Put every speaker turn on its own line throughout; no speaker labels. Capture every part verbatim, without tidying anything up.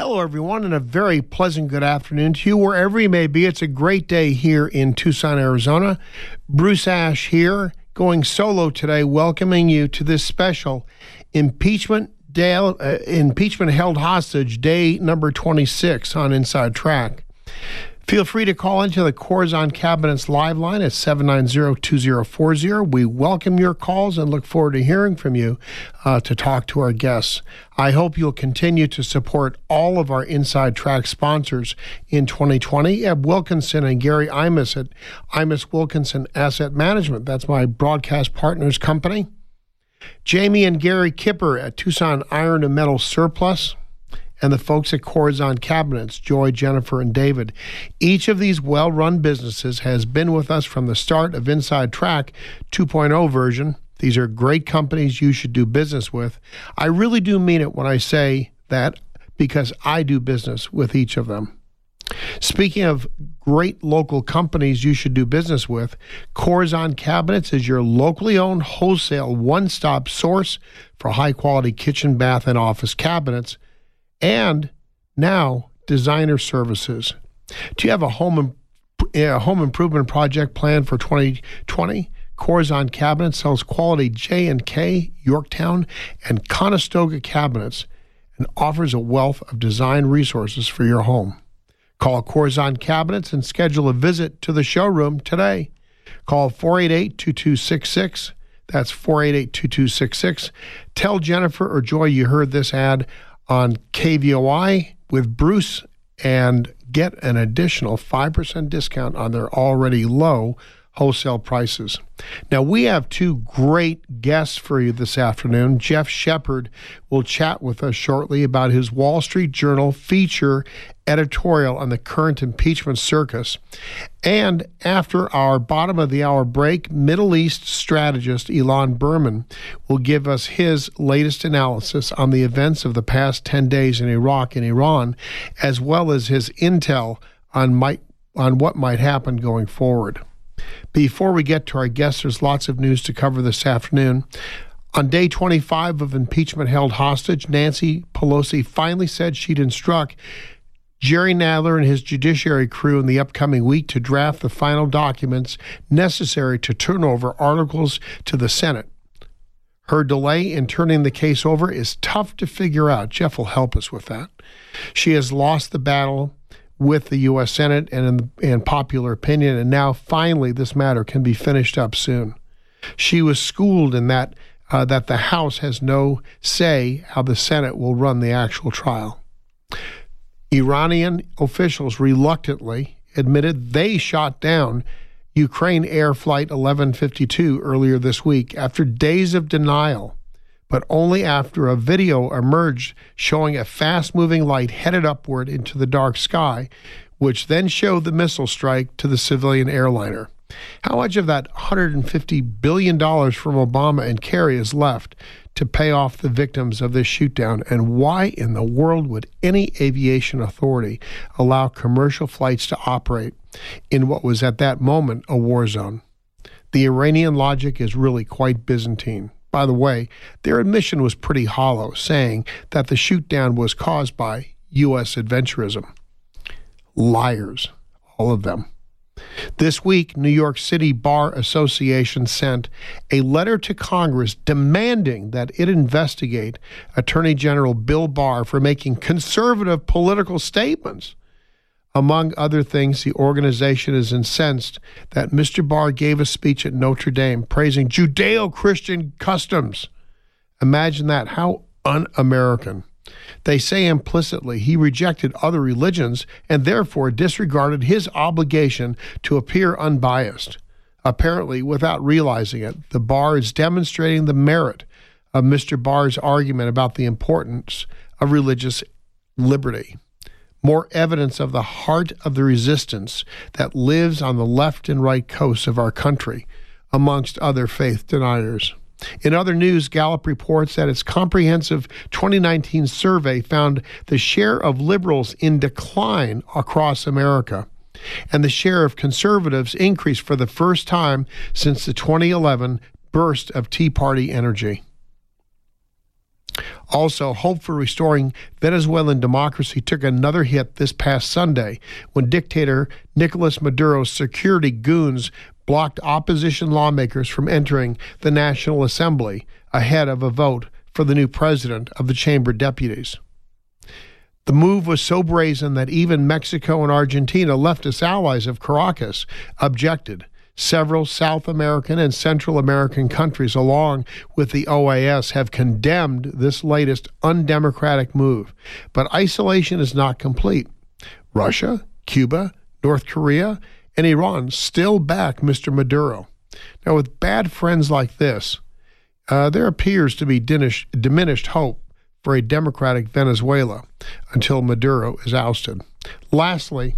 Hello, everyone, and a very pleasant good afternoon to you, wherever you may be. It's a great day here in Tucson, Arizona. Bruce Ash here, going solo today, welcoming you to this special impeachment day, uh, impeachment held hostage day number twenty-six on Inside Track. Feel free to call into the Corazon Cabinets live line at seven nine zero, two zero four zero. We welcome your calls and look forward to hearing from you uh, to talk to our guests. I hope you'll continue to support all of our Inside Track sponsors in twenty twenty. Eb Wilkinson and Gary Imus at Imus Wilkinson Asset Management. That's my broadcast partners company. Jamie and Gary Kipper at Tucson Iron and Metal Surplus. And the folks at Corazon Cabinets, Joy, Jennifer, and David. Each of these well-run businesses has been with us from the start of Inside Track two point oh version. These are great companies you should do business with. I really do mean it when I say that, because I do business with each of them. Speaking of great local companies you should do business with, Corazon Cabinets is your locally owned wholesale one-stop source for high-quality kitchen, bath, and office cabinets. And now, designer services. Do you have a home, a home improvement project planned for twenty twenty? Corazon Cabinets sells quality J and K, Yorktown, and Conestoga cabinets and offers a wealth of design resources for your home. Call Corazon Cabinets and schedule a visit to the showroom today. Call four eight eight, two two six six. That's four eight eight, two two six six. Tell Jennifer or Joy you heard this ad on K V O I with Bruce and get an additional five percent discount on their already low wholesale prices. Now, we have two great guests for you this afternoon. Jeff Shepard will chat with us shortly about his Wall Street Journal feature editorial on the current impeachment circus. And after our bottom of the hour break, Middle East strategist Ilan Berman will give us his latest analysis on the events of the past ten days in Iraq and Iran, as well as his intel on might, on what might happen going forward. Before we get to our guests, there's lots of news to cover this afternoon. On day twenty-five of impeachment held hostage, Nancy Pelosi finally said she'd instruct Jerry Nadler and his judiciary crew in the upcoming week to draft the final documents necessary to turn over articles to the Senate. Her delay in turning the case over is tough to figure out. Jeff will help us with that. She has lost the battle with the U S Senate and in, in popular opinion, and now finally this matter can be finished up soon. She was schooled in that uh, that the House has no say how the Senate will run the actual trial. Iranian officials reluctantly admitted they shot down Ukraine Air Flight eleven fifty-two earlier this week after days of denial, but only after a video emerged showing a fast-moving light headed upward into the dark sky, which then showed the missile strike to the civilian airliner. How much of that one hundred fifty billion dollars from Obama and Kerry is left to pay off the victims of this shootdown, and why in the world would any aviation authority allow commercial flights to operate in what was at that moment a war zone? The Iranian logic is really quite Byzantine. By the way, their admission was pretty hollow, saying that the shootdown was caused by U S adventurism. Liars, all of them. This week, New York City Bar Association sent a letter to Congress demanding that it investigate Attorney General Bill Barr for making conservative political statements. Among other things, the organization is incensed that Mister Barr gave a speech at Notre Dame praising Judeo-Christian customs. Imagine that. How un-American. They say implicitly he rejected other religions and therefore disregarded his obligation to appear unbiased. Apparently, without realizing it, the bar is demonstrating the merit of Mister Barr's argument about the importance of religious liberty. More evidence of the heart of the resistance that lives on the left and right coasts of our country, amongst other faith deniers. In other news, Gallup reports that its comprehensive twenty nineteen survey found the share of liberals in decline across America, and the share of conservatives increased for the first time since the twenty eleven burst of Tea Party energy. Also, hope for restoring Venezuelan democracy took another hit this past Sunday when dictator Nicolas Maduro's security goons blocked opposition lawmakers from entering the National Assembly ahead of a vote for the new president of the Chamber of Deputies. The move was so brazen that even Mexico and Argentina, leftist allies of Caracas, objected. Several South American and Central American countries, along with the O A S, have condemned this latest undemocratic move. But isolation is not complete. Russia, Cuba, North Korea, and Iran still back Mister Maduro. Now, with bad friends like this, uh, there appears to be diminished, diminished hope for a democratic Venezuela until Maduro is ousted. Lastly,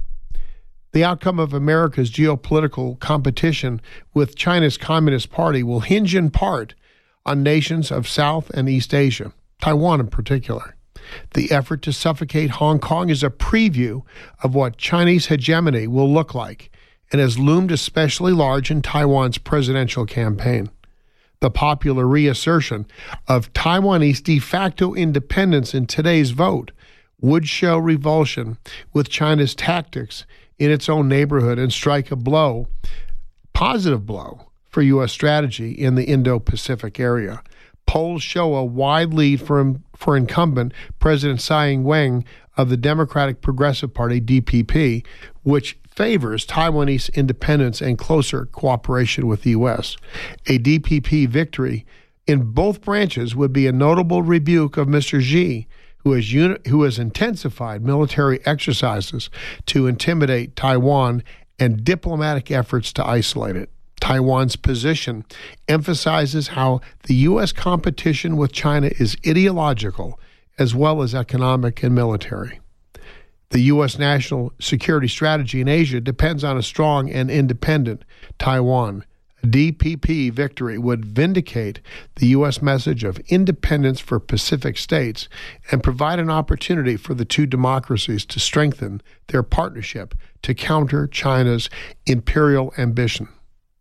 the outcome of America's geopolitical competition with China's Communist Party will hinge in part on nations of South and East Asia, Taiwan in particular. The effort to suffocate Hong Kong is a preview of what Chinese hegemony will look like and has loomed especially large in Taiwan's presidential campaign. The popular reassertion of Taiwanese de facto independence in today's vote would show revulsion with China's tactics in its own neighborhood and strike a blow, positive blow, for U S strategy in the Indo-Pacific area. Polls show a wide lead for, for incumbent President Tsai Ing-wen of the Democratic Progressive Party, D P P, which favors Taiwanese independence and closer cooperation with the U S. A D P P victory in both branches would be a notable rebuke of Mister Xi, who has, uni- who has intensified military exercises to intimidate Taiwan and diplomatic efforts to isolate it. Taiwan's position emphasizes how the U S competition with China is ideological as well as economic and military. The U S national security strategy in Asia depends on a strong and independent Taiwan. A D P P victory would vindicate the U S message of independence for Pacific states and provide an opportunity for the two democracies to strengthen their partnership to counter China's imperial ambition.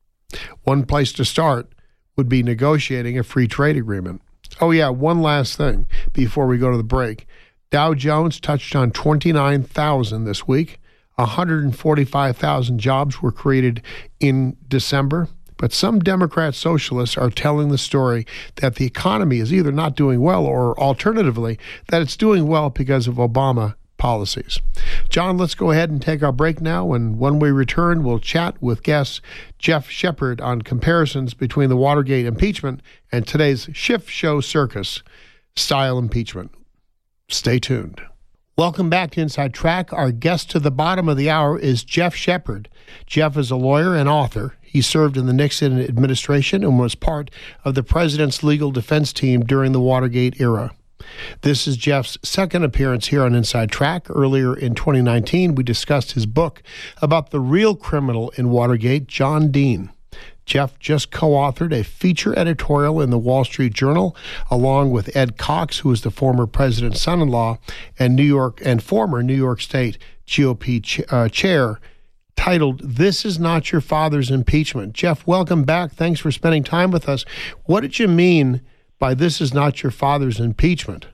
One place to start would be negotiating a free trade agreement. Oh yeah, one last thing before we go to the break. Dow Jones touched on twenty-nine thousand this week. one hundred forty-five thousand jobs were created in December. But some Democrat socialists are telling the story that the economy is either not doing well or, alternatively, that it's doing well because of Obama policies. John, let's go ahead and take our break now, and when we return, we'll chat with guest Jeff Shepard on comparisons between the Watergate impeachment and today's Schiff Show Circus style impeachment. Stay tuned. Welcome back to Inside Track. Our guest to the bottom of the hour is Jeff Shepard. Jeff is a lawyer and author. He served in the Nixon administration and was part of the president's legal defense team during the Watergate era. This is Jeff's second appearance here on Inside Track. Earlier in twenty nineteen, we discussed his book about the real criminal in Watergate, John Dean. Jeff just co-authored a feature editorial in the Wall Street Journal, along with Ed Cox, who is the former president's son-in-law and New York and former New York State G O P ch- uh, chair, titled "This Is Not Your Father's Impeachment." Jeff, welcome back. Thanks for spending time with us. What did you mean by "This Is Not Your Father's Impeachment"?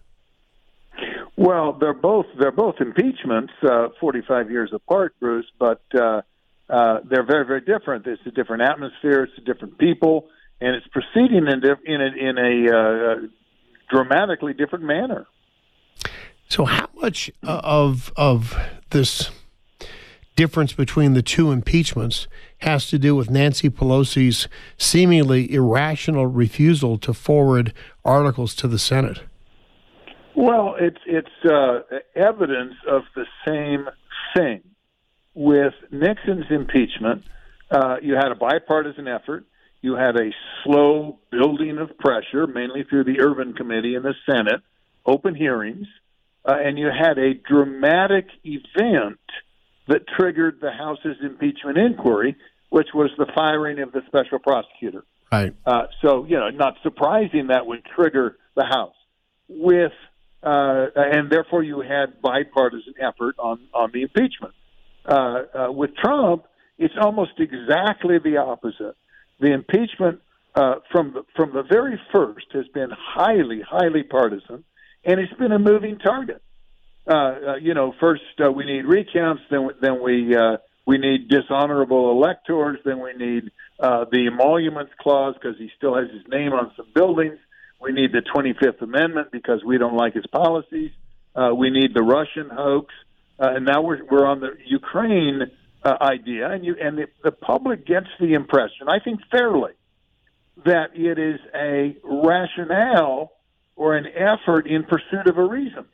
Well, they're both they're both impeachments, uh, forty-five years apart, Bruce, but. Uh, Uh, they're very, very different. It's a different atmosphere. It's a different people, and it's proceeding in, diff- in a, in a uh, dramatically different manner.
So, how much uh, of of this difference between the two impeachments has to do with Nancy Pelosi's seemingly irrational refusal to forward articles to the Senate?
Well, it's it's uh, evidence of the same thing. With Nixon's impeachment, uh, you had a bipartisan effort. You had a slow building of pressure, mainly through the Ervin Committee in the Senate, open hearings, uh, and you had a dramatic event that triggered the House's impeachment inquiry, which was the firing of the special prosecutor.
Right.
Uh, so, you know, not surprising that would trigger the House. With uh, and therefore you had bipartisan effort on, on the impeachment. Uh, uh, with Trump, it's almost exactly the opposite. The impeachment uh, from the, from the very first has been highly, highly partisan, and it's been a moving target. Uh, uh, you know, first uh, we need recounts, then then we uh, we need dishonorable electors, then we need uh, the emoluments clause because he still has his name on some buildings. We need the twenty-fifth Amendment because we don't like his policies. Uh, we need the Russian hoax, uh, and now we're we're on the Ukraine uh, idea, and you and the, the public gets the impression, I think fairly, that it is a rationale or an effort in pursuit of a reason.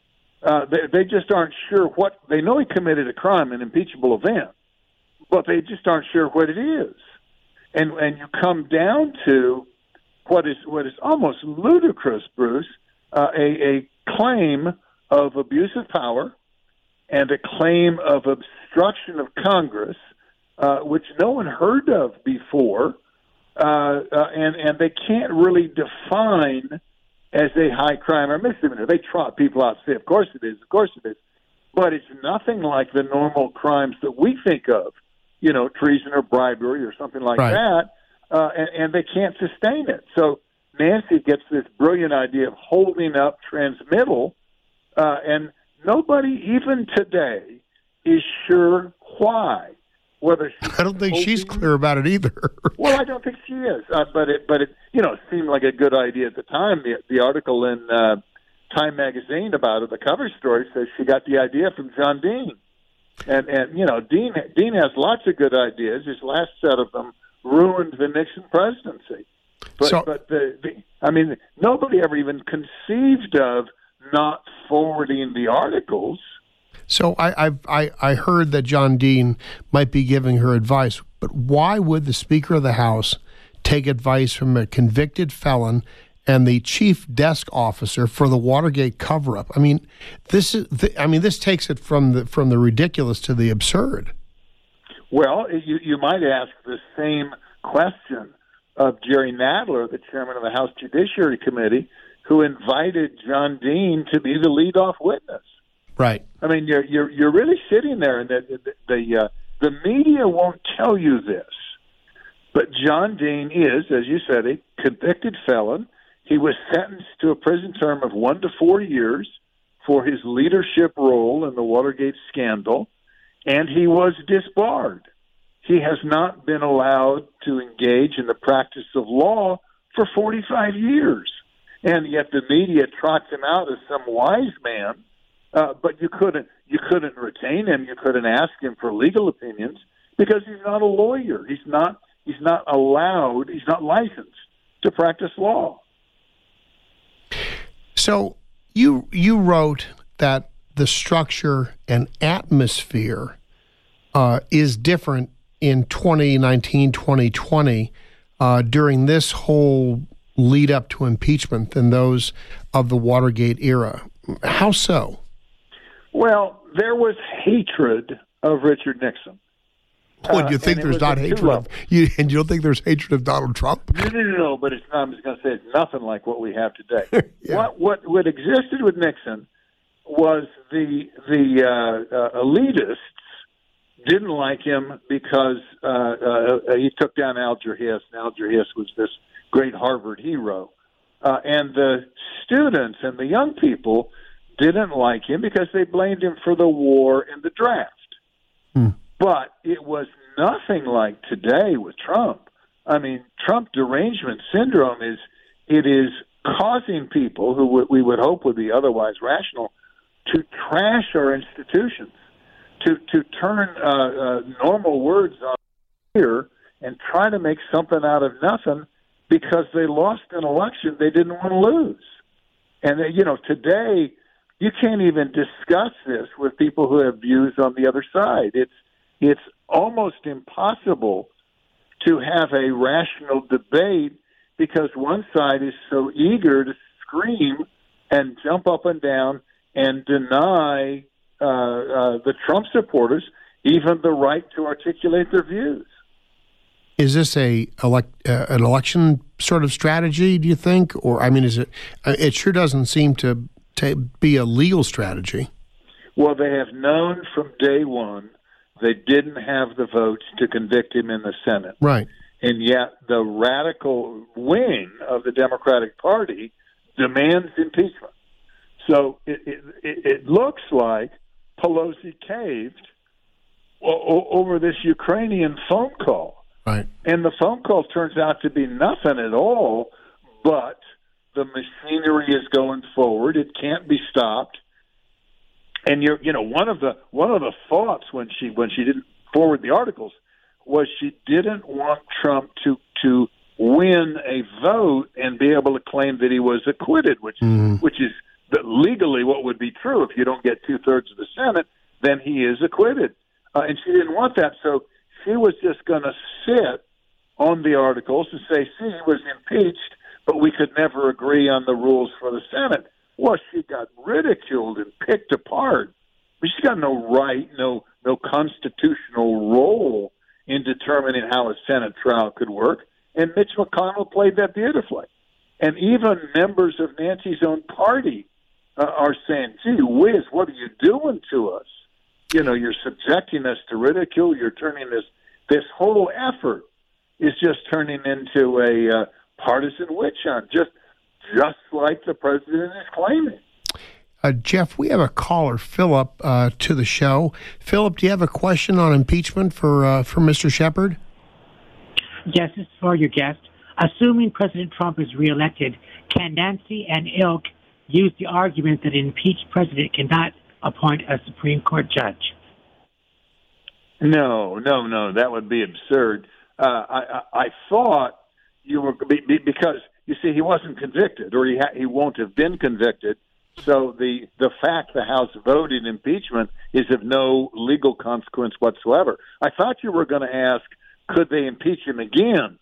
Uh, they, they just aren't sure what – they know he committed a crime, an impeachable event, but they just aren't sure what it is. And and you come down to what is what is almost ludicrous, Bruce, uh, a, a claim of abuse of power and a claim of obstruction of Congress, uh, which no one heard of before, uh, uh, and, and they can't really define as a high crime or misdemeanor. They trot people out and say, of course it is, of course it is. But it's nothing like the normal crimes that we think of, you know, treason or bribery or something like
right.
that, uh, and, and they can't sustain it. So Nancy gets this brilliant idea of holding up transmittal, uh, and nobody, even today, is sure why. Whether she's
I don't think
hoping,
she's clear about it either.
Well, I don't think she is, uh, but it, but it, you know, seemed like a good idea at the time. The, the article in uh, Time magazine about it, the cover story says she got the idea from John Dean, and and you know, Dean Dean has lots of good ideas. His last set of them ruined the Nixon presidency. But
so,
but the, the I mean, nobody ever even conceived of not forwarding the articles.
So I, I've, I I heard that John Dean might be giving her advice, but why would the Speaker of the House take advice from a convicted felon and the chief desk officer for the Watergate cover-up? I mean, this is I mean this takes it from the from the ridiculous to the absurd.
Well, you you might ask the same question of Jerry Nadler, the chairman of the House Judiciary Committee, who invited John Dean to be the leadoff witness.
Right.
I mean, you're you're you're really sitting there, and the the the, uh, the media won't tell you this, but John Dean is, as you said, a convicted felon. He was sentenced to a prison term of one to four years for his leadership role in the Watergate scandal, and he was disbarred. He has not been allowed to engage in the practice of law for forty-five years, and yet the media trots him out as some wise man. Uh, but you couldn't you couldn't retain him. You couldn't ask him for legal opinions because he's not a lawyer. He's not he's not allowed. He's not licensed to practice law.
So you you wrote that the structure and atmosphere uh, is different in twenty nineteen, twenty twenty uh, during this whole lead up to impeachment than those of the Watergate era. How so?
Well, there was hatred of Richard Nixon.
Well, do you think
uh,
there's not hatred of you, and you don't think there's hatred of Donald Trump?
No, no, no, no but it's not, I'm just going to say it's nothing like what we have today.
yeah.
What what what existed with Nixon was the the uh, uh, elitists didn't like him because uh, uh, he took down Alger Hiss, and Alger Hiss was this great Harvard hero, uh, and the students and the young people didn't like him because they blamed him for the war and the draft.
Hmm.
But it was nothing like today with Trump. I mean, Trump derangement syndrome is it is causing people who w- we would hope would be otherwise rational to trash our institutions, to to turn uh, uh, normal words on here and try to make something out of nothing because they lost an election they didn't want to lose. And, you know, today you can't even discuss this with people who have views on the other side. It's it's almost impossible to have a rational debate because one side is so eager to scream and jump up and down and deny uh, uh, the Trump supporters even the right to articulate their views.
Is this a elect, uh, an election sort of strategy, do you think? Or, I mean, is it, it sure doesn't seem to, to be a legal strategy.
Well, they have known from day one they didn't have the votes to convict him in the Senate.
Right.
and yet the radical wing of the Democratic Party demands impeachment. So it, it, it looks like Pelosi caved o- over this Ukrainian phone call.
Right.
And the phone call turns out to be nothing at all, but the machinery is going forward. It can't be stopped. And you're, you know, one of the one of the thoughts when she when she didn't forward the articles was she didn't want Trump to to win a vote and be able to claim that he was acquitted, which
mm-hmm.
which is legally what would be true. If you don't get two thirds of the Senate, then he is acquitted. Uh, and she didn't want that, so she was just going to sit on the articles and say, see, he was impeached, but we could never agree on the rules for the Senate. Well, she got ridiculed and picked apart. But she's got no right, no no constitutional role in determining how a Senate trial could work. And Mitch McConnell played that beautifully. And even members of Nancy's own party uh, are saying, gee whiz, what are you doing to us? You know, you're subjecting us to ridicule. You're turning this, this whole effort is just turning into a uh, partisan witch hunt, just, just like the president is claiming.
Uh, Jeff, we have a caller, Philip, uh, to the show. Philip, do you have a question on impeachment for uh, for Mister Shepard?
Yes, this is for your guest. Assuming President Trump is reelected, can Nancy and ilk use the argument that an impeached president cannot appoint a Supreme Court judge?
No, no, no. That would be absurd. Uh, I, I, I thought you were be, be, because you see he wasn't convicted, or he ha- he won't have been convicted. So the the fact the House voted impeachment is of no legal consequence whatsoever. I thought you were going to ask, could they impeach him again?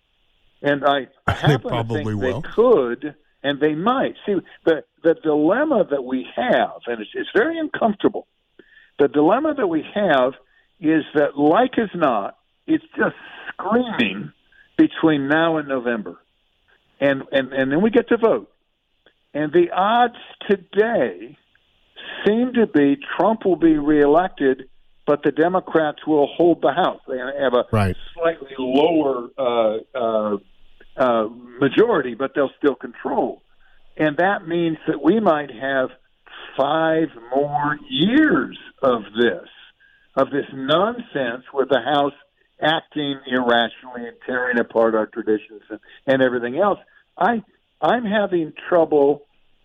And I, I happen to think will. they could, and they might. See, the the dilemma that we have, and it's, it's very uncomfortable. The dilemma that we have is that, like as not, it's just screaming between now and November, and and and then we get to vote. And the odds today seem to be Trump will be reelected, but the Democrats will hold the House. They have a
right.
slightly lower uh, uh, uh, majority, but they'll still control. And that means that we might have five more years of this, of this nonsense with the House acting irrationally and tearing apart our traditions and, and everything else. I I'm having trouble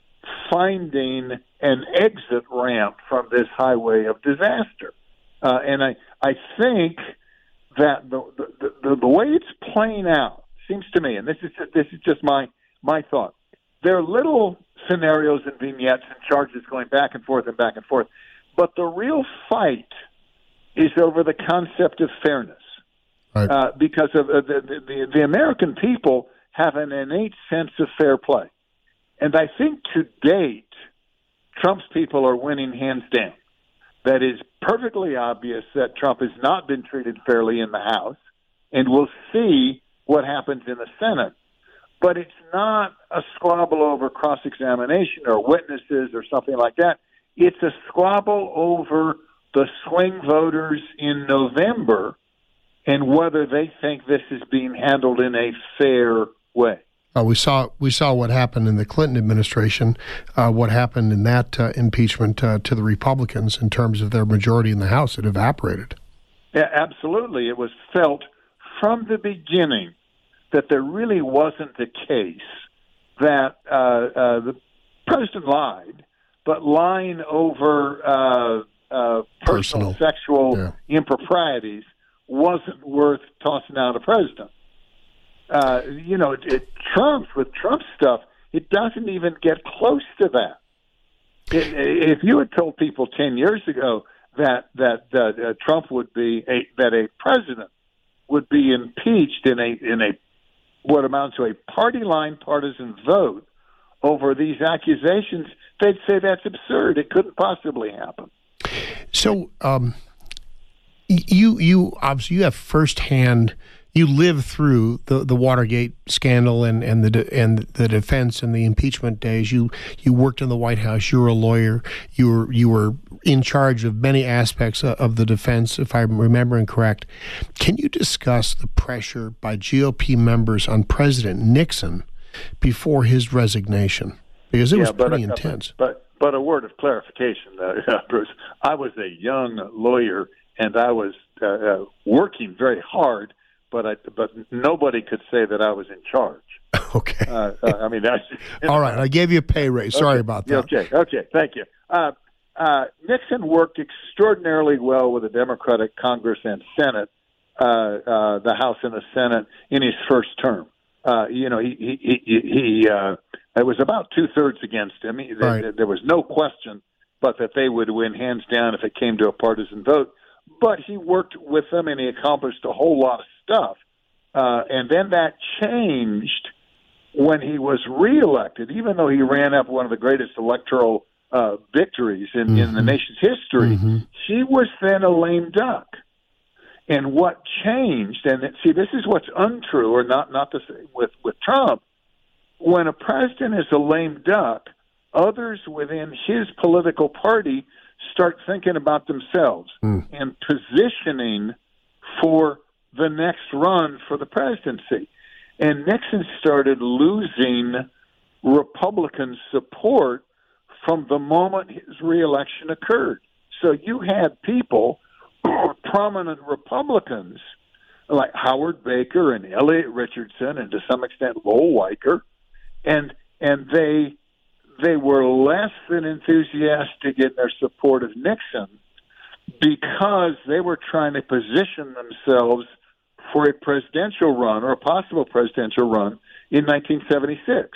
finding an exit ramp from this highway of disaster. Uh, and I, I think that the, the, the, the way it's playing out seems to me, and this is just, this is just my, my thought, there are little scenarios and vignettes and charges going back and forth and back and forth, but the real fight is over the concept of fairness.
Right.
Uh, because of uh, the, the, the American people have an innate sense of fair play. And I think to date, Trump's people are winning hands down. That is perfectly obvious that Trump has not been treated fairly in the House, and we'll see what happens in the Senate. But it's not a squabble over cross-examination or witnesses or something like that. It's a squabble over the swing voters in November and whether they think this is being handled in a fair way.
Uh, we saw we saw what happened in the Clinton administration, uh, what happened in that uh, impeachment uh, to the Republicans in terms of their majority in the House. It evaporated.
Yeah, absolutely. It was felt from the beginning that there really wasn't the case that uh, uh, the president lied, but lying over uh, uh, personal, personal sexual yeah. improprieties wasn't worth tossing out a president. Uh, you know, it, it, Trump's with Trump's stuff, it doesn't even get close to that. It, if you had told people ten years ago that that uh, uh, Trump would be a, that a president would be impeached in a in a what amounts to a party line partisan vote over these accusations, they'd say that's absurd. It couldn't possibly happen.
So, um, you you obviously you have firsthand. you lived through the, the Watergate scandal and, and the de- and the defense and the impeachment days. You you worked in the White House. You were a lawyer. You were you were in charge of many aspects of the defense, if I'm remembering correct. Can you discuss the pressure by G O P members on President Nixon before his resignation? Because it
yeah,
was
but,
pretty
uh,
intense.
But but a word of clarification, uh, Bruce. I was a young lawyer, and I was uh, uh, working very hard. But I, but nobody could say that I was in charge.
Okay.
Uh, uh, I mean, that's
all right. I gave you a pay raise. Sorry
okay.
about that.
Okay. Okay. Thank you. Uh, uh, Nixon worked extraordinarily well with the Democratic Congress and Senate, uh, uh, the House and the Senate, in his first term. Uh, you know, he he he, he uh, it was about two thirds against him. He,
right.
there, there was no question, but that they would win hands down if it came to a partisan vote. But he worked with them, and he accomplished a whole lot of stuff. Uh, and then that changed when he was reelected, even though he ran up one of the greatest electoral uh, victories in, mm-hmm. in the nation's history. Mm-hmm. He was then a lame duck. And what changed, and see, this is what's untrue, or not, not to say with, with Trump, when a president is a lame duck, others within his political party start thinking about themselves mm. and positioning for the next run for the presidency. And Nixon started losing Republican support from the moment his reelection occurred. So you had people, prominent Republicans, like Howard Baker and Elliot Richardson and to some extent Lowell Weicker, and and they they were less than enthusiastic in their support of Nixon because they were trying to position themselves for a presidential run or a possible presidential run in nineteen seventy-six.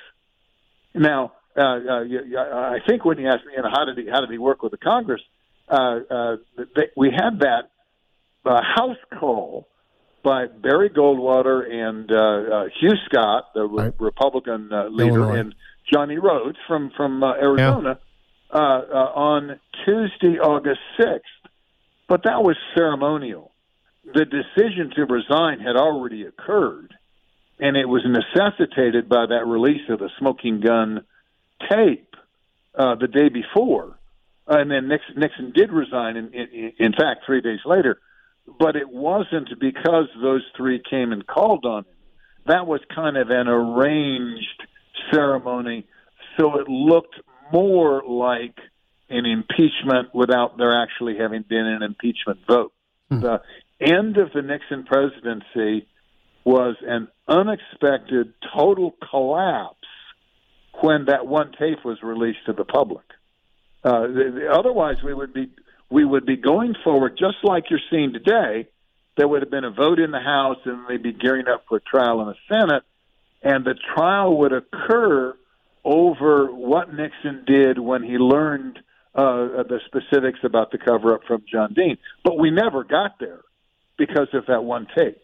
Now, uh, uh, I think when you asked me, you know, how did he how did he work with the Congress, uh, uh, they, we had that uh, House call by Barry Goldwater and uh, uh, Hugh Scott, the re-
right.
Republican uh, leader,
Illinois.
and Johnny Rhodes from from uh, Arizona yeah. uh, uh, on Tuesday, August sixth. But that was ceremonial. The decision to resign had already occurred, and it was necessitated by that release of the smoking gun tape uh, the day before. Uh, and then Nixon, Nixon did resign, in, in, in fact, three days later. But it wasn't because those three came and called on him. That was kind of an arranged ceremony, so it looked more like an impeachment without there actually having been an impeachment vote. Hmm. The end of the Nixon presidency was an unexpected total collapse when that one tape was released to the public. Uh, the, the, otherwise, we would be we would be going forward just like you're seeing today. There would have been a vote in the House, and they'd be gearing up for a trial in the Senate, and the trial would occur over what Nixon did when he learned uh, the specifics about the cover-up from John Dean. But we never got there because of that one tape.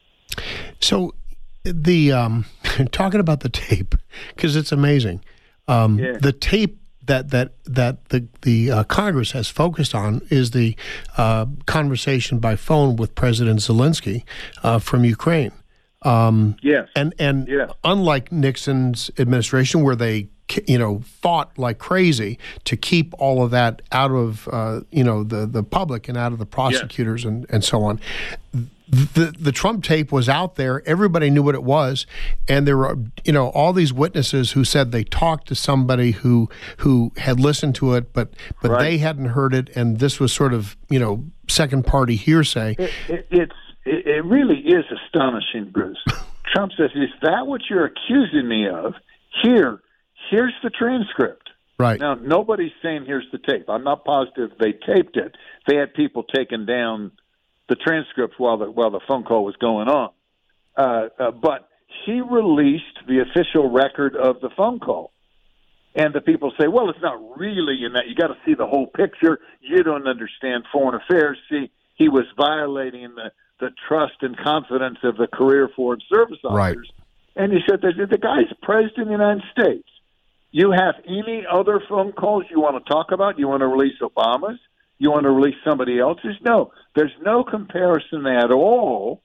So the um, talking about the tape, because it's amazing. Um,
yeah.
The tape that that that the the uh, Congress has focused on is the uh, conversation by phone with President Zelensky uh, from Ukraine. Um,
yes,
and and
yeah.
unlike Nixon's administration, where they you know fought like crazy to keep all of that out of uh, you know the the public and out of the prosecutors yes. and and so on. The the Trump tape was out there. Everybody knew what it was, and there were you know all these witnesses who said they talked to somebody who who had listened to it, but but
right.
they hadn't heard it, and this was sort of you know second party hearsay.
It, it, it's it, it really is astonishing, Bruce. Trump says, "Is that what you're accusing me of? Here, here's the transcript."
Right
now, nobody's saying here's the tape. I'm not positive they taped it. They had people taking down the transcript while the while the phone call was going on. Uh, uh, but he released the official record of the phone call. And the people say, well, it's not really in that. You got to see the whole picture. You don't understand foreign affairs. See, he was violating the, the trust and confidence of the career foreign service officers.
Right.
And he said, the, the guy's president of the United States. You have any other phone calls you want to talk about? You want to release Obama's? You want to release somebody else's? No, there's no comparison at all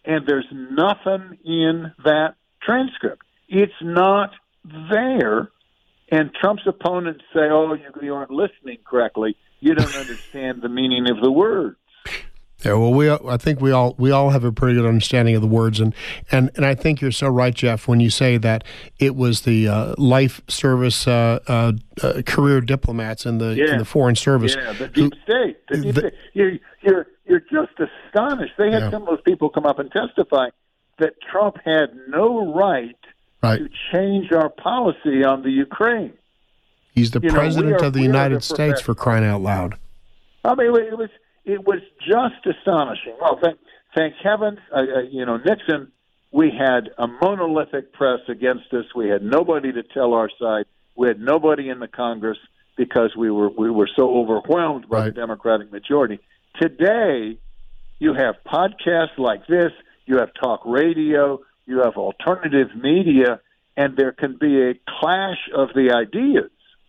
and there's nothing in that transcript. It's not there. And Trump's opponents say, oh, you, you aren't listening correctly. You don't understand the meaning of the words.
Yeah, well, we I think we all we all have a pretty good understanding of the words, and and, and I think you're so right, Jeff, when you say that it was the uh, life service uh, uh, uh, career diplomats in the
yeah.
in the foreign service.
Yeah, the deep
who,
state. The deep
the,
state. You're, you're you're just astonished. They had
yeah.
some of those people come up and testify that Trump had no right,
right.
to change our policy on the Ukraine.
He's the
you
president
know, are,
of the United the States, for crying out loud.
I mean, it was it was just astonishing. Well, thank thank heavens, uh, uh, you know, Nixon. We had a monolithic press against us. We had nobody to tell our side. We had nobody in the Congress because we were we were so overwhelmed by
right.
the Democratic majority. Today, you have podcasts like this. You have talk radio. You have alternative media, and there can be a clash of the ideas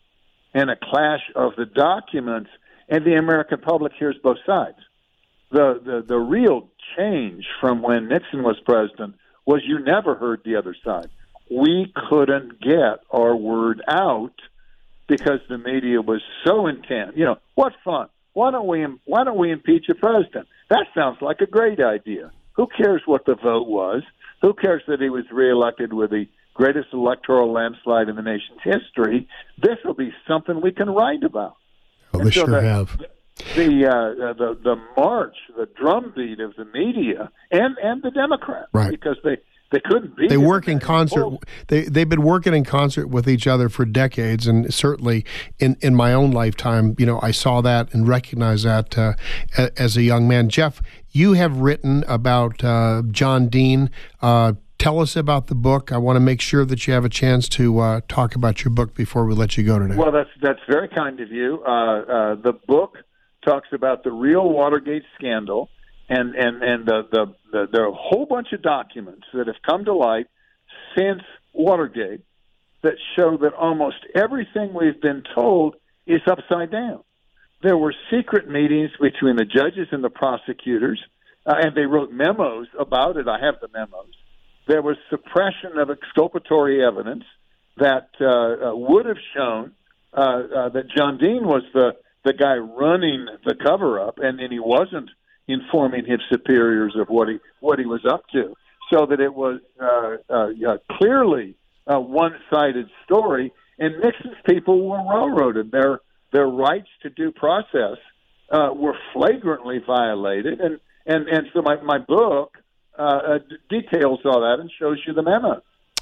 and a clash of the documents, and the American public hears both sides. The, the the real change from when Nixon was president was you never heard the other side. We couldn't get our word out because the media was so intent. You know, what fun! Why don't we why don't we impeach a president? That sounds like a great idea. Who cares what the vote was? Who cares that he was reelected with the greatest electoral landslide in the nation's history? This will be something we can write about.
Well, they so sure
the,
have.
The, uh, the the march, the drumbeat of the media and, and the Democrats,
right?
Because they, they couldn't be.
They work in concert. They they've been working in concert with each other for decades, and certainly in, in my own lifetime, you know, I saw that and recognized that uh, as a young man. Jeff, you have written about uh, John Dean. Uh, tell us about the book. I want to make sure that you have a chance to uh, talk about your book before we let you go today.
Well, that's that's very kind of you. Uh, uh, the book talks about the real Watergate scandal, and and and the, the the there are a whole bunch of documents that have come to light since Watergate that show that almost everything we've been told is upside down. There were secret meetings between the judges and the prosecutors, uh, and they wrote memos about it. I have the memos. There was suppression of exculpatory evidence that uh, uh, would have shown uh, uh, that John Dean was the, the guy running the cover-up, and, and he wasn't informing his superiors of what he what he was up to, so that it was uh, uh, uh, clearly a one-sided story, and Nixon's people were railroaded. Their, their rights to due process uh, were flagrantly violated, and, and, and so my, my book Uh, uh, details all that and shows you the memo.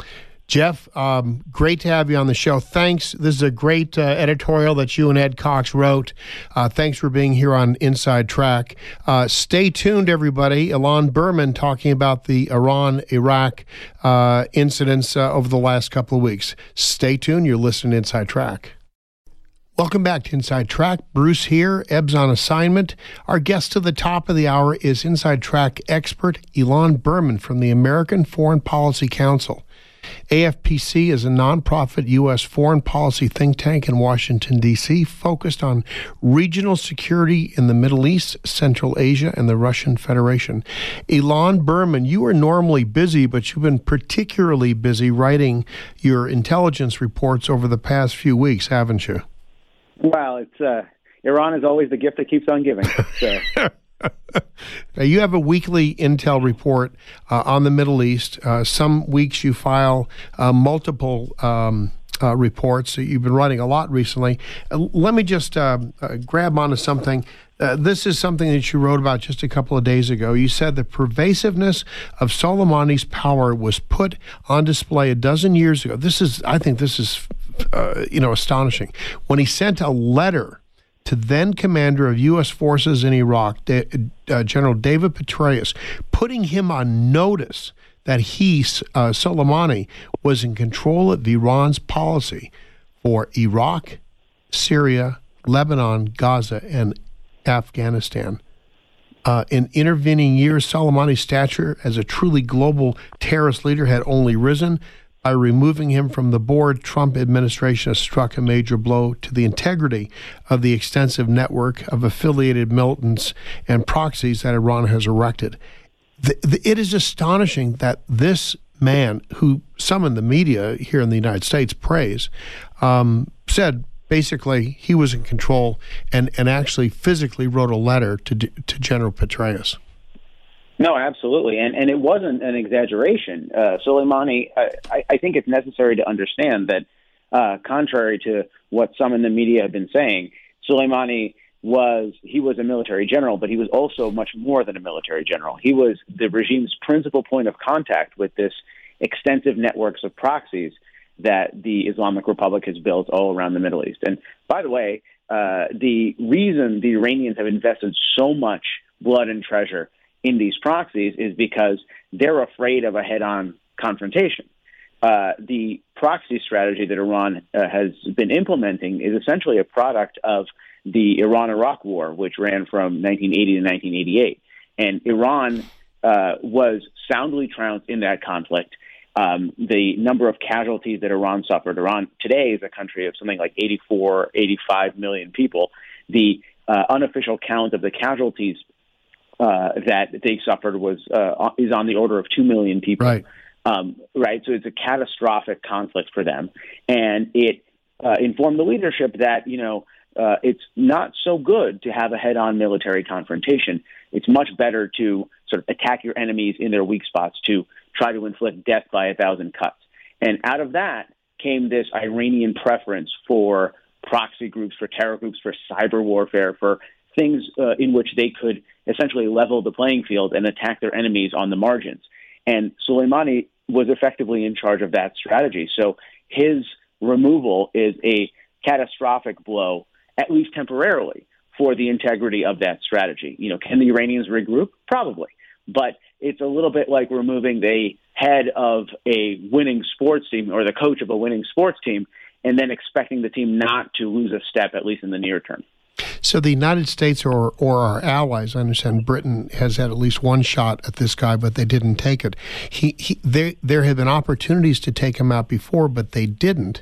Jeff, um, great to have you on the show. Thanks. This is a great uh, editorial that you and Ed Cox wrote. Uh, thanks for being here on Inside Track. Uh, stay tuned, everybody. Ilan Berman talking about the Iran-Iraq uh, incidents uh, over the last couple of weeks. Stay tuned. You're listening to Inside Track. Welcome back to Inside Track. Bruce here, Ebb's on assignment. Our guest to the top of the hour is Inside Track expert Ilan Berman from the American Foreign Policy Council. A F P C is a nonprofit U S foreign policy think tank in Washington, D C, focused on regional security in the Middle East, Central Asia, and the Russian Federation. Ilan Berman, you are normally busy, but you've been particularly busy writing your intelligence reports over the past few weeks, haven't you?
Well, it's uh, Iran is always the gift that keeps on giving. So.
Now, you have a weekly intel report uh, on the Middle East. Uh, some weeks you file uh, multiple um, uh, reports. You've been writing a lot recently. Uh, let me just uh, uh, grab onto something. Uh, this is something that you wrote about just a couple of days ago. You said the pervasiveness of Soleimani's power was put on display a dozen years ago. This is, I think this is, uh, you know, astonishing. When he sent a letter to then commander of U S forces in Iraq, uh, General David Petraeus, putting him on notice that he, uh, Soleimani, was in control of Iran's policy for Iraq, Syria, Lebanon, Gaza, and Afghanistan. Uh, in intervening years, Soleimani's stature as a truly global terrorist leader had only risen. By removing him from the board, Trump administration has struck a major blow to the integrity of the extensive network of affiliated militants and proxies that Iran has erected. the, the, it is astonishing that this man, who some in the media here in the United States praise, um, said basically he was in control and, and actually physically wrote a letter to to General Petraeus.
No, absolutely. And and it wasn't an exaggeration. Uh, Soleimani, I, I think it's necessary to understand that, uh, contrary to what some in the media have been saying, Soleimani was, he was a military general, but he was also much more than a military general. He was the regime's principal point of contact with this extensive networks of proxies that the Islamic Republic has built all around the Middle East. And by the way, uh, the reason the Iranians have invested so much blood and treasure in these proxies is because they're afraid of a head-on confrontation. Uh, the proxy strategy that Iran uh, has been implementing is essentially a product of the Iran-Iraq War, which ran from nineteen eighty to nineteen eighty-eight. And Iran uh, was soundly trounced in that conflict. Um, the number of casualties that Iran suffered, Iran today is a country of something like eighty-four, eighty-five million people. The uh, unofficial count of the casualties uh, that they suffered was uh, is on the order of two million people.
Right.
Um, right. So it's a catastrophic conflict for them. And it uh, informed the leadership that, you know, uh, it's not so good to have a head-on military confrontation. It's much better to sort of attack your enemies in their weak spots, to try to inflict death by a thousand cuts. And out of that came this Iranian preference for proxy groups, for terror groups, for cyber warfare, for things uh, in which they could essentially level the playing field and attack their enemies on the margins. And Soleimani was effectively in charge of that strategy. So his removal is a catastrophic blow, at least temporarily, for the integrity of that strategy. You know, can the Iranians regroup? Probably. But it's a little bit like removing the head of a winning sports team or the coach of a winning sports team and then expecting the team not to lose a step, at least in the near term.
So the United States or, or our allies, I understand Britain has had at least one shot at this guy, but they didn't take it. He, he, there, there have been opportunities to take him out before, but they didn't.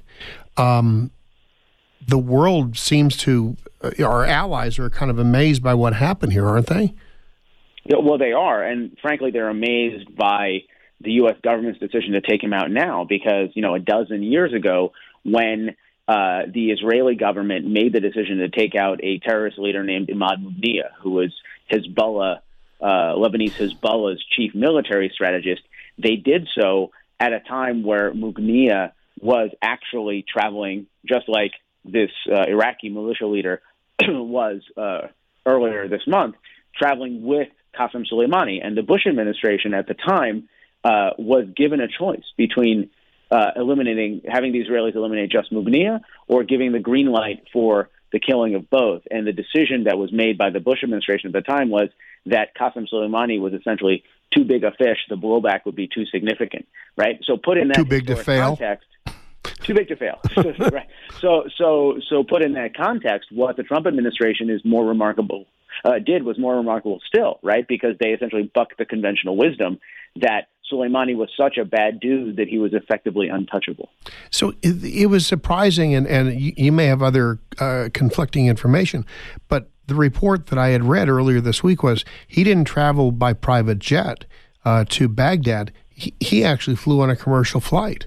Um, the world seems to, uh, our allies are kind of amazed by what happened here, aren't they?
Yeah, well, they are, and frankly, they're amazed by the U S government's decision to take him out now because, you know, a dozen years ago when uh, the Israeli government made the decision to take out a terrorist leader named Imad Mughniyeh, who was Hezbollah, uh, Lebanese Hezbollah's chief military strategist, they did so at a time where Mughniyeh was actually traveling, just like this uh, Iraqi militia leader was uh, earlier this month, traveling with Qasem Soleimani. And the Bush administration at the time uh, was given a choice between uh, eliminating, having the Israelis eliminate just Mughniyeh or giving the green light for the killing of both. And the decision that was made by the Bush administration at the time was that Qasem Soleimani was essentially too big a fish. The blowback would be too significant, right? So put in that
too big to fail.
Context, too big to fail. Right. So, so, so put in that context, what the Trump administration is more remarkable uh, did was more remarkable still, right? Because they essentially bucked the conventional wisdom that Soleimani was such a bad dude that he was effectively untouchable.
So it, it was surprising, and, and you, you may have other uh, conflicting information, but the report that I had read earlier this week was he didn't travel by private jet uh, to Baghdad. He, he actually flew on a commercial flight.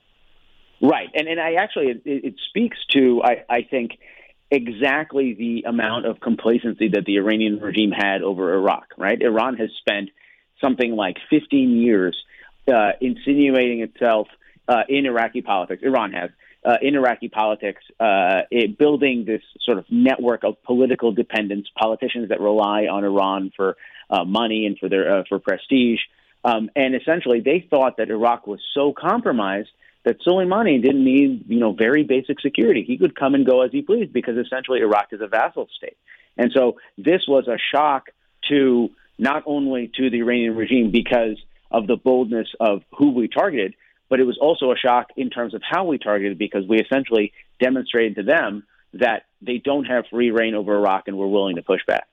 Right. And and I actually, it, it speaks to, I, I think, exactly the amount of complacency that the Iranian regime had over Iraq, right? Iran has spent something like fifteen years uh, insinuating itself uh, in Iraqi politics. Iran has. Uh, in Iraqi politics, uh, it, building this sort of network of political dependence, politicians that rely on Iran for uh, money and for their uh, for prestige. Um, and essentially, they thought that Iraq was so compromised that Soleimani didn't need, you know, very basic security. He could come and go as he pleased because essentially Iraq is a vassal state. And so this was a shock to not only to the Iranian regime because of the boldness of who we targeted, but it was also a shock in terms of how we targeted because we essentially demonstrated to them that they don't have free reign over Iraq and we're willing to push back.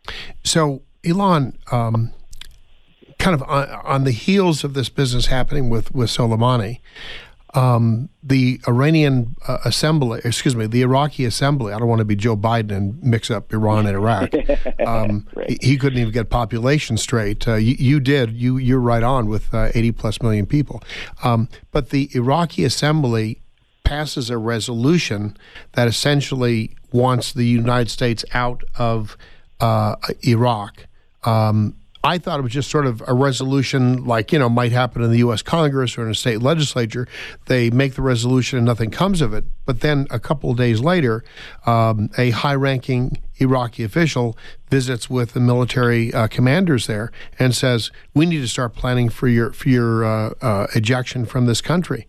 So, Ilan, um, kind of on, on the heels of this business happening with, with Soleimani, um, the Iranian uh, assembly, excuse me, the Iraqi assembly, I don't want to be Joe Biden and mix up Iran and Iraq. Um, right. he, he couldn't even get population straight. Uh, you, you did. You, you're right on with uh, eighty plus million people. Um, but the Iraqi assembly passes a resolution that essentially wants the United States out of uh, Iraq. Um, I thought it was just sort of a resolution like, you know, might happen in the U S Congress or in a state legislature. They make the resolution and nothing comes of it. But then a couple of days later, um, a high-ranking Iraqi official visits with the military uh, commanders there and says, we need to start planning for your, for your uh, uh, ejection from this country.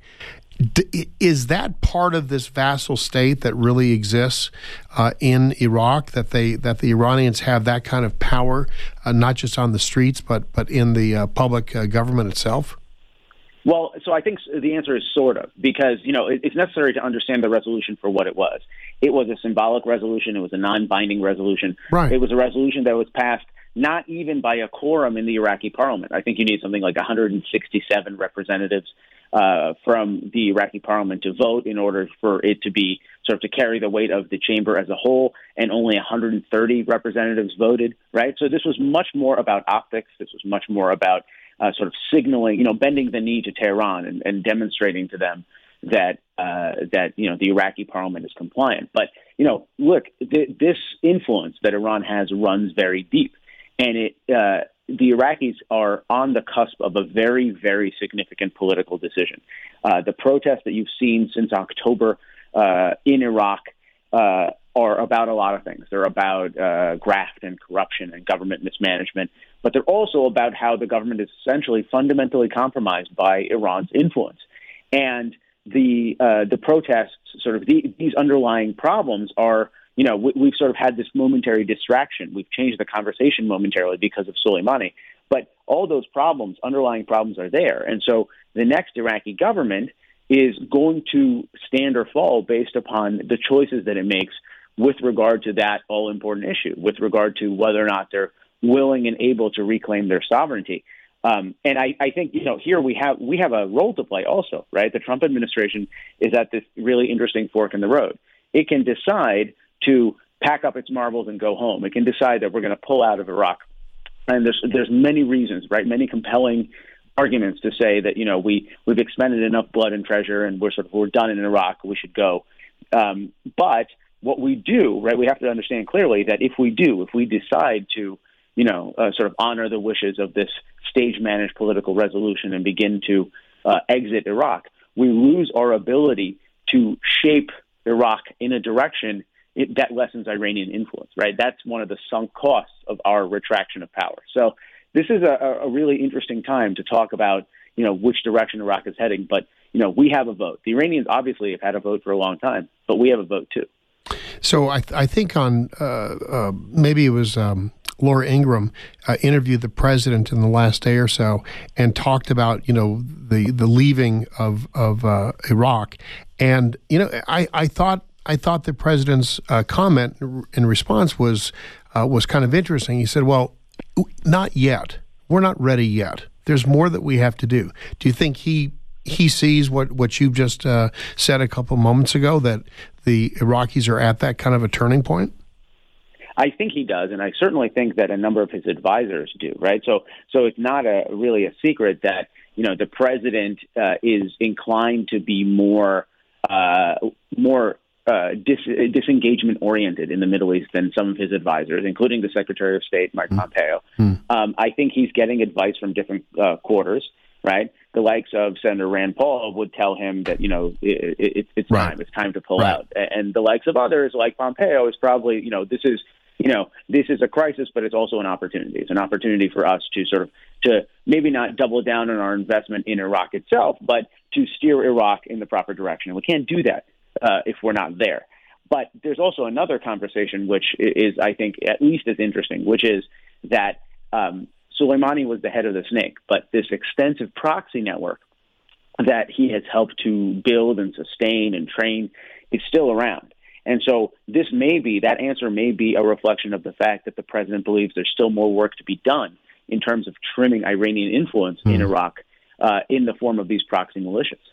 D- is that part of this vassal state that really exists uh, in Iraq, that they that the Iranians have that kind of power, uh, not just on the streets, but but in the uh, public uh, government itself?
Well, so I think the answer is sort of, because, you know, it's necessary to understand the resolution for what it was. It was a symbolic resolution. It was a non-binding resolution. Right. It was a resolution that was passed not even by a quorum in the Iraqi parliament. I think you need something like one hundred sixty-seven representatives uh, from the Iraqi parliament to vote in order for it to be sort of to carry the weight of the chamber as a whole, and only one hundred thirty representatives voted, right? So this was much more about optics. This was much more about uh, sort of signaling, you know, bending the knee to Tehran and, and demonstrating to them that, uh, that, you know, the Iraqi parliament is compliant. But, you know, look, th- this influence that Iran has runs very deep. And it, uh, the Iraqis are on the cusp of a very, very significant political decision. Uh, the protests that you've seen since October uh, in Iraq uh, are about a lot of things. They're about uh, graft and corruption and government mismanagement, but they're also about how the government is essentially fundamentally compromised by Iran's influence. And the uh, the protests, sort of the, these underlying problems are, you know, we, we've sort of had this momentary distraction. We've changed the conversation momentarily because of Soleimani. But all those problems, underlying problems, are there. And so the next Iraqi government is going to stand or fall based upon the choices that it makes with regard to that all-important issue, with regard to whether or not they're willing and able to reclaim their sovereignty. Um, and I, I think, you know, here we have we have a role to play also, right? The Trump administration is at this really interesting fork in the road. It can decide to pack up its marbles and go home. It can decide that we're going to pull out of Iraq. And there's there's many reasons, right? Many compelling arguments to say that, you know, we, we've expended enough blood and treasure and we're sort of, we're done in Iraq, we should go. Um, but what we do, right, we have to understand clearly that if we do, if we decide to, you know, uh, sort of honor the wishes of this stage-managed political resolution and begin to uh, exit Iraq, we lose our ability to shape Iraq in a direction it, that lessens Iranian influence, right? That's one of the sunk costs of our retraction of power. So this is a, a really interesting time to talk about, you know, which direction Iraq is heading. But, you know, we have a vote. The Iranians obviously have had a vote for a long time, but we have a vote too.
So I, th- I think on uh, uh, maybe it was um, Laura Ingraham uh, interviewed the president in the last day or so and talked about, you know, the the leaving of of uh, Iraq, and you know I, I thought I thought the president's uh, comment in response was uh, was kind of interesting. He said, "Well, not yet. We're not ready yet. There's more that we have to do." Do you think he? He sees what, what you've just uh, said a couple moments ago, that the Iraqis are at that kind of a turning point?
I think he does, and I certainly think that a number of his advisors do, right? So so it's not a really a secret that, you know, the president uh, is inclined to be more uh, more uh, dis- disengagement-oriented in the Middle East than some of his advisors, including the Secretary of State, Mike mm. Pompeo. Mm. Um, I think he's getting advice from different uh, quarters, right? The likes of Senator Rand Paul would tell him that, you know, it, it, it's
right.
time, it's time to pull
right.
out. And the likes of others like Pompeo is probably, you know, this is, you know, this is a crisis, but it's also an opportunity. It's an opportunity for us to sort of, to maybe not double down on our investment in Iraq itself, but to steer Iraq in the proper direction. We can't do that uh, if we're not there. But there's also another conversation, which is, I think, at least as interesting, which is that, um, Soleimani was the head of the snake, but this extensive proxy network that he has helped to build and sustain and train is still around. And so this may be, that answer may be a reflection of the fact that the president believes there's still more work to be done in terms of trimming Iranian influence mm. in Iraq uh, in the form of these proxy militias.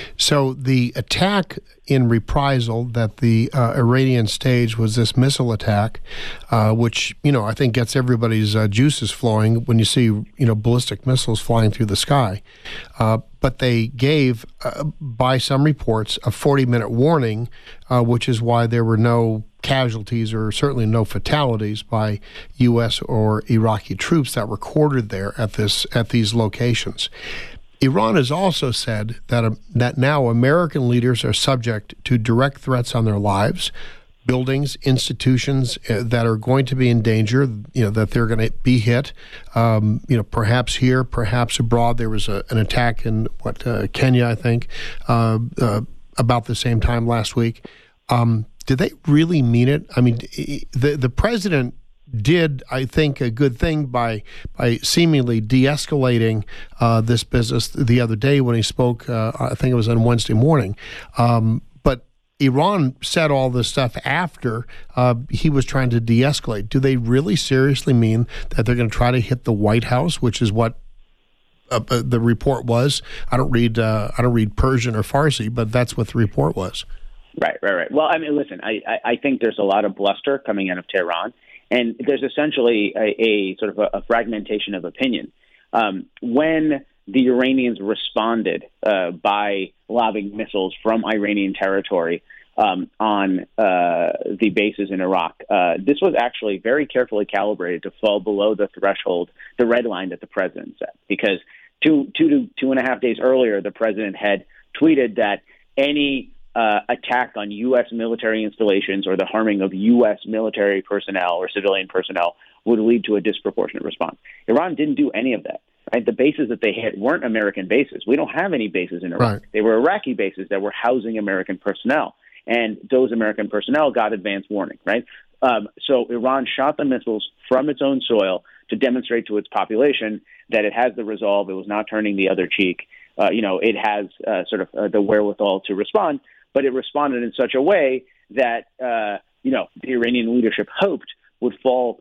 So the attack in reprisal that the uh, Iranian staged was this missile attack, uh, which, you know, I think gets everybody's uh, juices flowing when you see, you know, ballistic missiles flying through the sky. Uh, but they gave, uh, by some reports, a forty-minute warning, uh, which is why there were no casualties or certainly no fatalities by U S or Iraqi troops that were quartered there at this at these locations. Iran has also said that, uh, that now American leaders are subject to direct threats on their lives, buildings, institutions uh, that are going to be in danger, you know, that they're going to be hit, um, you know, perhaps here, perhaps abroad. There was a, an attack in, what, uh, Kenya, I think, uh, uh, about the same time last week. Um, did they really mean it? I mean, the the president did, I think, a good thing by by seemingly de-escalating uh, this business the other day when he spoke, uh, I think it was on Wednesday morning. Um, but Iran said all this stuff after uh, he was trying to de-escalate. Do they really seriously mean that they're going to try to hit the White House, which is what uh, the report was? I don't read uh, I don't read Persian or Farsi, but that's what the report was.
Right, right, right. Well, I mean, listen, I, I, I think there's a lot of bluster coming out of Tehran. And there's essentially a, a sort of a, a fragmentation of opinion. Um, when the Iranians responded uh, by lobbing missiles from Iranian territory um, on uh, the bases in Iraq, uh, this was actually very carefully calibrated to fall below the threshold, the red line that the president set. Because two, two to two and a half days earlier, the president had tweeted that any Uh, attack on U S military installations or the harming of U S military personnel or civilian personnel would lead to a disproportionate response. Iran didn't do any of that. Right? The bases that they hit weren't American bases. We don't have any bases in Iraq. Right. They were Iraqi bases that were housing American personnel, and those American personnel got advance warning. Right. Um, so Iran shot the missiles from its own soil to demonstrate to its population that it has the resolve. It was not turning the other cheek. Uh, you know, it has uh, sort of uh, the wherewithal to respond. But it responded in such a way that, uh, you know, the Iranian leadership hoped would fall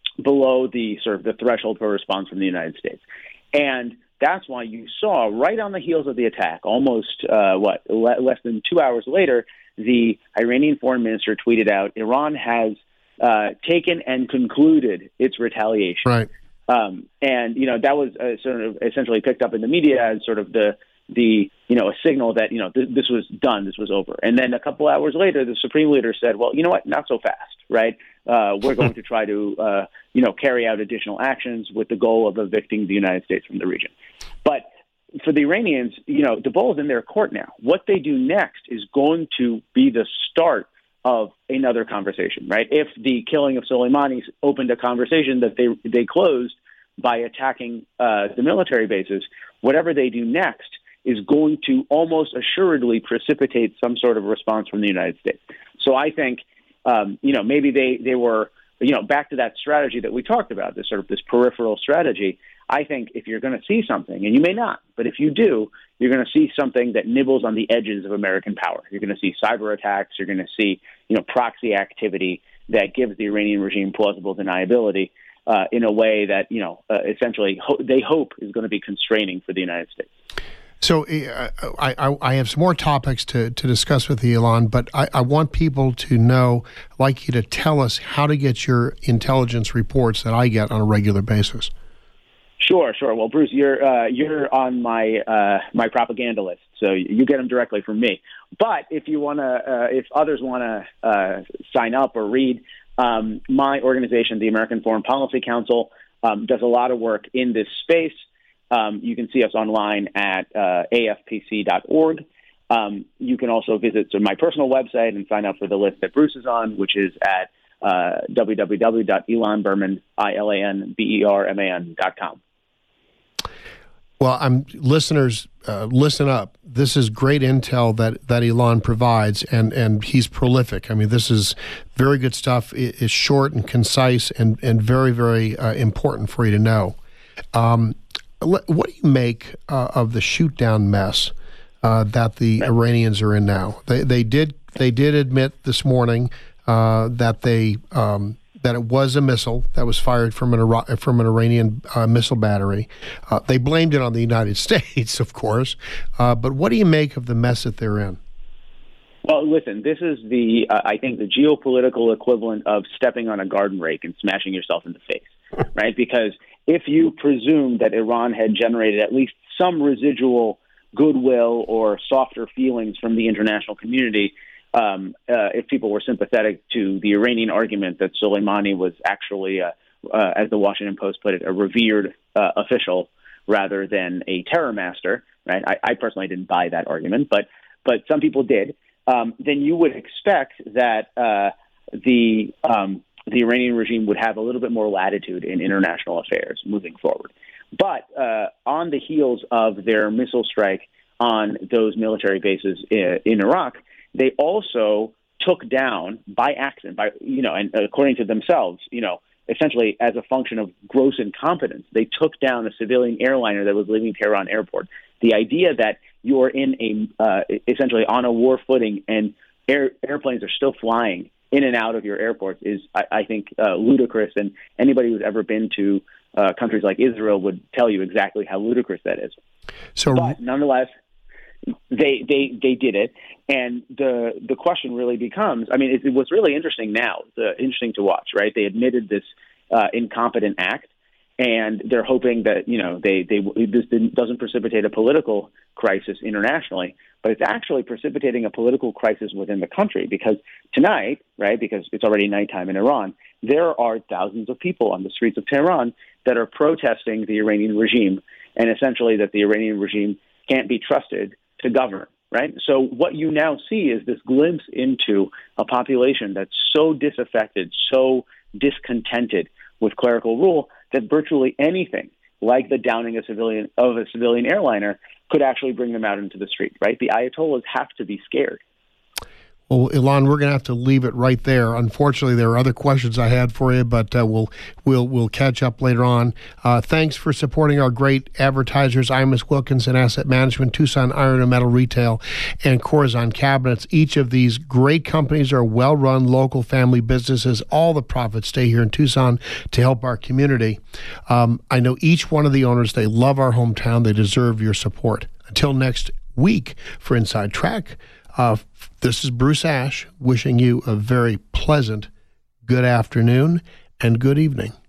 below the sort of the threshold for response from the United States. And that's why you saw right on the heels of the attack, almost, uh, what, le- less than two hours later, the Iranian foreign minister tweeted out, Iran has uh, taken and concluded its retaliation.
Right.
Um, and, you know, that was uh, sort of essentially picked up in the media as sort of the, the, you know, a signal that, you know, th- this was done, this was over. And then a couple hours later, the Supreme Leader said, well, you know what, not so fast, right? Uh, we're going to try to, uh, you know, carry out additional actions with the goal of evicting the United States from the region. But for the Iranians, you know, the ball is in their court now. What they do next is going to be the start of another conversation, right? If the killing of Soleimani opened a conversation that they, they closed by attacking uh, the military bases, whatever they do next is going to almost assuredly precipitate some sort of response from the United States. So I think, um, you know, maybe they, they were, you know, back to that strategy that we talked about, this sort of this peripheral strategy. I think if you're going to see something, and you may not, but if you do, you're going to see something that nibbles on the edges of American power. You're going to see cyber attacks. You're going to see, you know, proxy activity that gives the Iranian regime plausible deniability uh, in a way that, you know, uh, essentially ho- they hope is going to be constraining for the United States.
So uh, I, I, I have some more topics to, to discuss with you, Ilan, but I, I want people to know, I'd like you to tell us how to get your intelligence reports that I get on a regular basis.
Sure, sure. Well, Bruce, you're uh, you're on my uh, my propaganda list, so you get them directly from me. But if you want to, uh, if others want to uh, sign up or read, um, my organization, the American Foreign Policy Council, um, does a lot of work in this space. Um, you can see us online at uh, A F P C dot org. Um, you can also visit my personal website and sign up for the list that Bruce is on, which is at uh, w w w dot ilan berman, I L A N B E R M A N dot com.
Well, I'm listeners, uh, listen up. This is great intel that, that Ilan provides, and, and he's prolific. I mean, this is very good stuff. It, it's short and concise and, and very, very uh, important for you to know. Um, what do you make uh, of the shoot-down mess uh, that the Iranians are in now? They they did they did admit this morning uh, that they um, that it was a missile that was fired from an Ira- from an Iranian uh, missile battery. Uh, they blamed it on the United States, of course. Uh, but what do you make of the mess that they're in?
Well, listen, this is the, uh, I think, the geopolitical equivalent of stepping on a garden rake and smashing yourself in the face, right? Because if you presume that Iran had generated at least some residual goodwill or softer feelings from the international community, um, uh, if people were sympathetic to the Iranian argument that Soleimani was actually, uh, uh, as the Washington Post put it, a revered uh, official rather than a terror master, right? I, I personally didn't buy that argument, but but some people did. Um, then you would expect that uh, the um, the Iranian regime would have a little bit more latitude in international affairs moving forward. But uh, on the heels of their missile strike on those military bases in, in Iraq, they also took down by accident, by you know, and according to themselves, you know, essentially as a function of gross incompetence, they took down a civilian airliner that was leaving Tehran airport. The idea that you're in a uh, essentially on a war footing and air, airplanes are still flying in and out of your airports is, I, I think, uh, ludicrous. And anybody who's ever been to uh, countries like Israel would tell you exactly how ludicrous that is.
So,
but nonetheless, they they they did it, and the the question really becomes: I mean, it, it was really interesting. Now, it's, uh, interesting to watch, right? They admitted this uh, incompetent act. And they're hoping that, you know, they, they this doesn't precipitate a political crisis internationally, but it's actually precipitating a political crisis within the country because tonight, right, because it's already nighttime in Iran, there are thousands of people on the streets of Tehran that are protesting the Iranian regime and essentially that the Iranian regime can't be trusted to govern, right? So what you now see is this glimpse into a population that's so disaffected, so discontented with clerical rule that virtually anything like the downing a civilian of a civilian airliner could actually bring them out into the street, right? The Ayatollahs have to be scared.
Well, Ilan, we're going to have to leave it right there. Unfortunately, there are other questions I had for you, but uh, we'll we'll we'll catch up later on. Uh, thanks for supporting our great advertisers: Imus Wilkinson Asset Management, Tucson Iron and Metal Retail, and Corazon Cabinets. Each of these great companies are well-run local family businesses. All the profits stay here in Tucson to help our community. Um, I know each one of the owners. They love our hometown. They deserve your support. Until next week for Inside Track. Uh, this is Bruce Ash wishing you a very pleasant good afternoon and good evening.